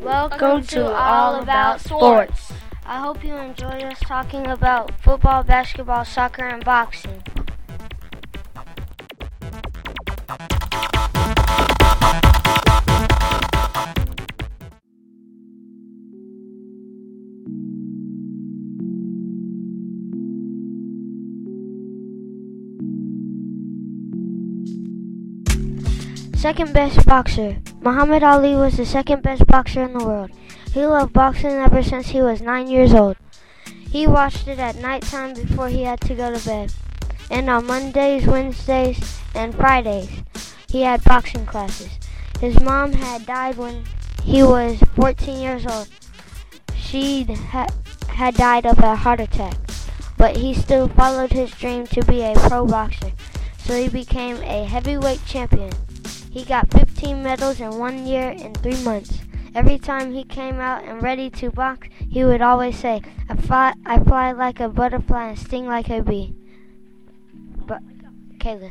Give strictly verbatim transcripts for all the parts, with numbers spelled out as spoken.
Welcome to All About Sports. I hope you enjoy us talking about football, basketball, soccer, and boxing. Second best boxer. Muhammad Ali was the second best boxer in the world. He loved boxing ever since he was nine years old. He watched it at nighttime before he had to go to bed. And on Mondays, Wednesdays, and Fridays, he had boxing classes. His mom had died when he was fourteen years old. She ha- had died of a heart attack. But he still followed his dream to be a pro boxer. So he became a heavyweight champion. He got fifteen medals in one year and three months. Every time he came out and ready to box, he would always say, I fly, I fly like a butterfly and sting like a bee. But, Kalis.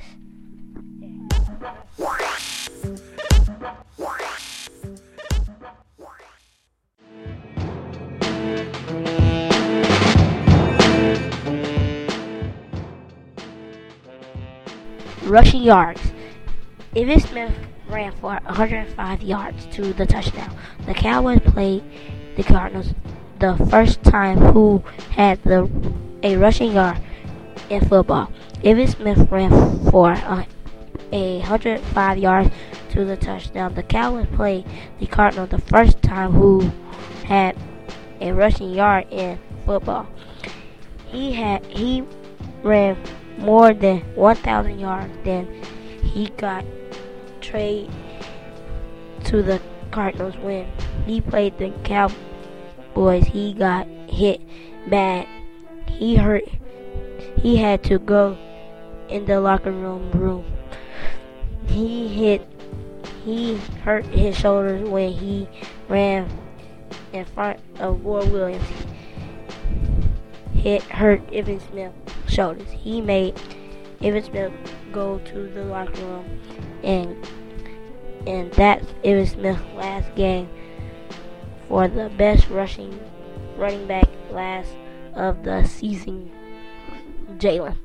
Rushing yards. Evan Smith ran for one hundred five yards to the touchdown. The Cowboys played the Cardinals the first time who had the a rushing yard in football. Evan Smith ran for a, a one hundred five yards to the touchdown. The Cowboys played the Cardinals the first time who had a rushing yard in football. He had he ran more than one thousand yards. Then he got trade to the Cardinals. When he played the Cowboys, he got hit bad. He hurt. He had to go in the locker room room. He hit. He hurt his shoulders when he ran in front of Ward Williams. Hit hurt Evan Smith's shoulders. He made Evan Smith go to the locker room, and and that's Evan Smith's last game for the best rushing running back last of the season, Jalen.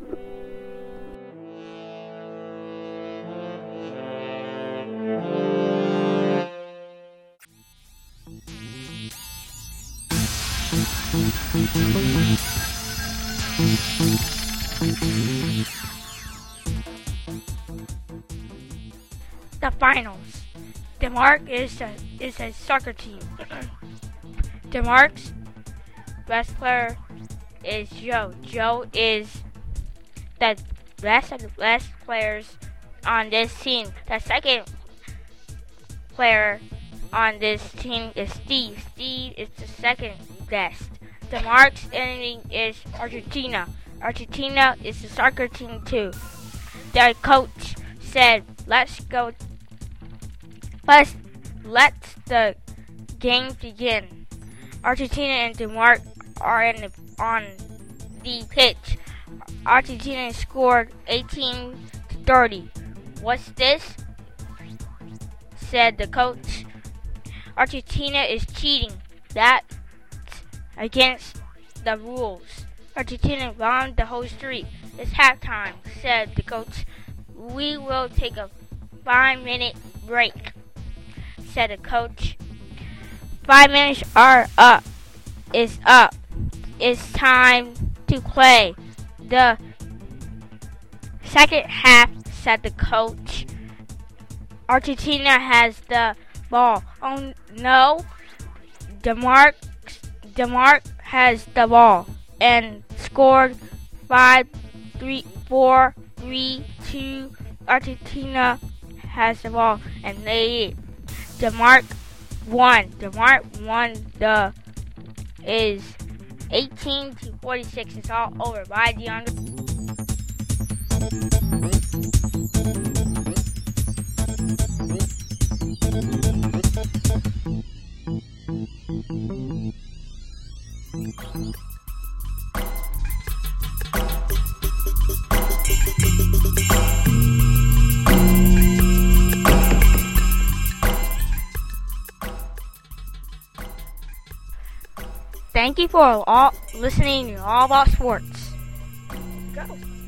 The finals. Denmark is a is a soccer team. Denmark's best player is Joe. Joe is the best of the best players on this team. The second player on this team is Steve. Steve is the second best. Denmark's enemy is Argentina. Argentina is a soccer team too. Their coach said, "Let's go. Let's let the game begin." Argentina and Denmark are in the, on the pitch. Argentina scored eighteen to thirty. What's this? Said the coach. Argentina is cheating. That's against the rules. Argentina bombed the whole street. It's halftime, said the coach. We will take a five-minute break, said the coach. Five minutes are up. It's up. It's time to play. The second half, said the coach. Argentina has the ball. Oh no. Denmark, Denmark has the ball and scored five, three, four, three, two. Argentina has the ball and they Denmark won. Denmark won the is eighteen to forty-six. It's all over. Bye, DeAndre. Thank you for all listening to All About Sports. Go.